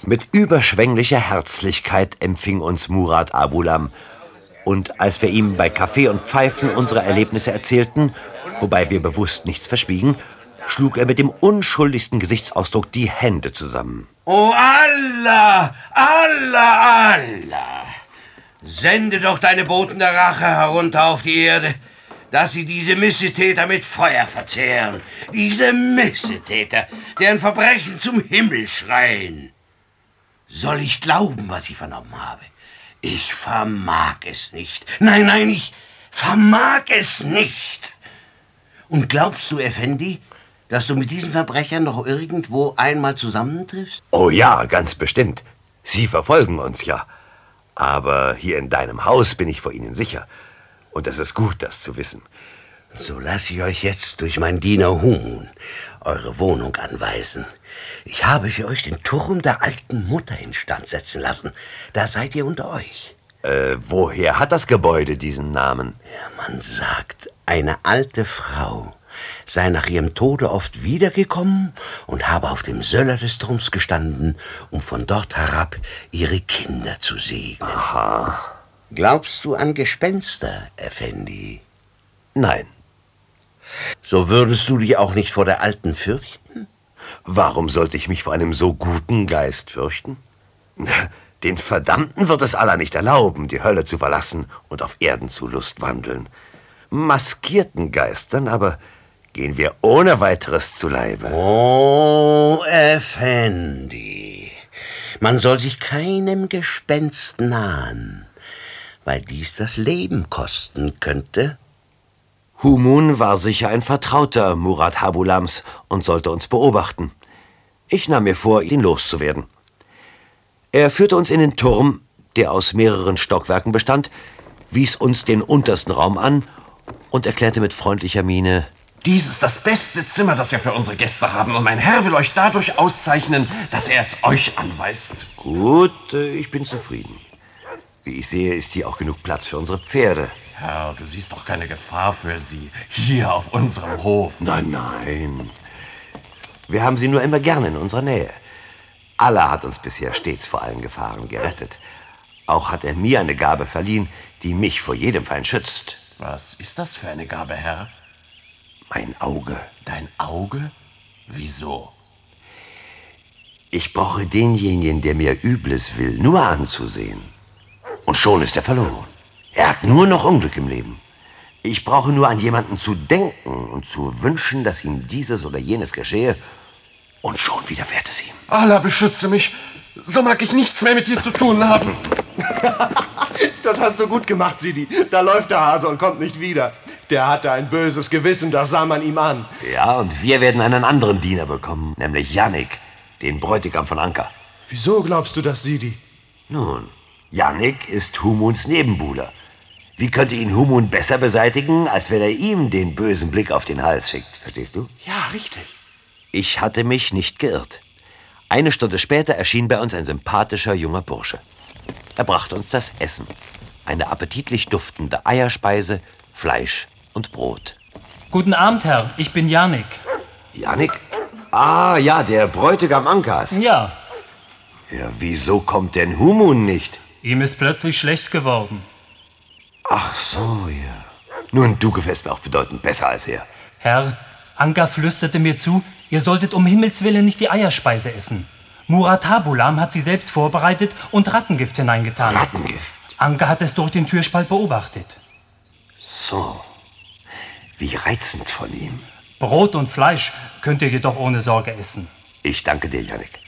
Mit überschwänglicher Herzlichkeit empfing uns Murat Abulam. Und als wir ihm bei Kaffee und Pfeifen unsere Erlebnisse erzählten, wobei wir bewusst nichts verschwiegen, schlug er mit dem unschuldigsten Gesichtsausdruck die Hände zusammen. Oh Allah, Allah, Allah! Sende doch deine Boten der Rache herunter auf die Erde, dass sie diese Missetäter mit Feuer verzehren. Diese Missetäter, deren Verbrechen zum Himmel schreien. Soll ich glauben, was ich vernommen habe? Ich vermag es nicht. Nein, nein, ich vermag es nicht. Und glaubst du, Effendi, dass du mit diesen Verbrechern noch irgendwo einmal zusammentriffst? Oh ja, ganz bestimmt. Sie verfolgen uns ja. Aber hier in deinem Haus bin ich vor ihnen sicher. Und es ist gut, das zu wissen. So lasse ich euch jetzt durch meinen Diener Humun eure Wohnung anweisen. Ich habe für euch den Turm der alten Mutter instand setzen lassen. Da seid ihr unter euch. Woher hat das Gebäude diesen Namen? Ja, man sagt, eine alte Frau sei nach ihrem Tode oft wiedergekommen und habe auf dem Söller des Turms gestanden, um von dort herab ihre Kinder zu segnen. Aha. Glaubst du an Gespenster, Effendi? Nein. So würdest du dich auch nicht vor der Alten fürchten? Warum sollte ich mich vor einem so guten Geist fürchten? Den Verdammten wird es Allah nicht erlauben, die Hölle zu verlassen und auf Erden zu lustwandeln. Maskierten Geistern aber gehen wir ohne weiteres zu Leibe. Oh, Effendi, man soll sich keinem Gespenst nahen, weil dies das Leben kosten könnte. Humun war sicher ein Vertrauter Murat Habulams und sollte uns beobachten. Ich nahm mir vor, ihn loszuwerden. Er führte uns in den Turm, der aus mehreren Stockwerken bestand, wies uns den untersten Raum an und erklärte mit freundlicher Miene: Dies ist das beste Zimmer, das wir für unsere Gäste haben, und mein Herr will euch dadurch auszeichnen, dass er es euch anweist. Gut, ich bin zufrieden. Wie ich sehe, ist hier auch genug Platz für unsere Pferde. Herr, du siehst doch keine Gefahr für sie hier auf unserem Hof. Nein, nein. Wir haben sie nur immer gerne in unserer Nähe. Allah hat uns bisher stets vor allen Gefahren gerettet. Auch hat er mir eine Gabe verliehen, die mich vor jedem Feind schützt. Was ist das für eine Gabe, Herr? Mein Auge. Dein Auge? Wieso? Ich brauche denjenigen, der mir Übles will, nur anzusehen. Und schon ist er verloren. Er hat nur noch Unglück im Leben. Ich brauche nur an jemanden zu denken und zu wünschen, dass ihm dieses oder jenes geschehe. Und schon widerfährt es ihm. Allah beschütze mich. So mag ich nichts mehr mit dir zu tun haben. Das hast du gut gemacht, Sidi. Da läuft der Hase und kommt nicht wieder. Der hatte ein böses Gewissen, das sah man ihm an. Ja, und wir werden einen anderen Diener bekommen, nämlich Jannik, den Bräutigam von Anka. Wieso glaubst du das, Sidi? Nun, Jannik ist Humuns Nebenbuhler. Wie könnte ihn Humun besser beseitigen, als wenn er ihm den bösen Blick auf den Hals schickt? Verstehst du? Ja, richtig. Ich hatte mich nicht geirrt. Eine Stunde später erschien bei uns ein sympathischer junger Bursche. Er brachte uns das Essen. Eine appetitlich duftende Eierspeise, Fleisch und Brot. Guten Abend, Herr. Ich bin Jannik. Jannik? Ah, ja, der Bräutigam Ankas. Ja. Ja, wieso kommt denn Humun nicht? Ihm ist plötzlich schlecht geworden. Ach so, ja. Nun, du gefällst mir auch bedeutend besser als er. Herr, Anka flüsterte mir zu, ihr solltet um Himmels Willen nicht die Eierspeise essen. Murat Habulam hat sie selbst vorbereitet und Rattengift hineingetan. Rattengift? Anka hat es durch den Türspalt beobachtet. So, wie reizend von ihm. Brot und Fleisch könnt ihr jedoch ohne Sorge essen. Ich danke dir, Jannik.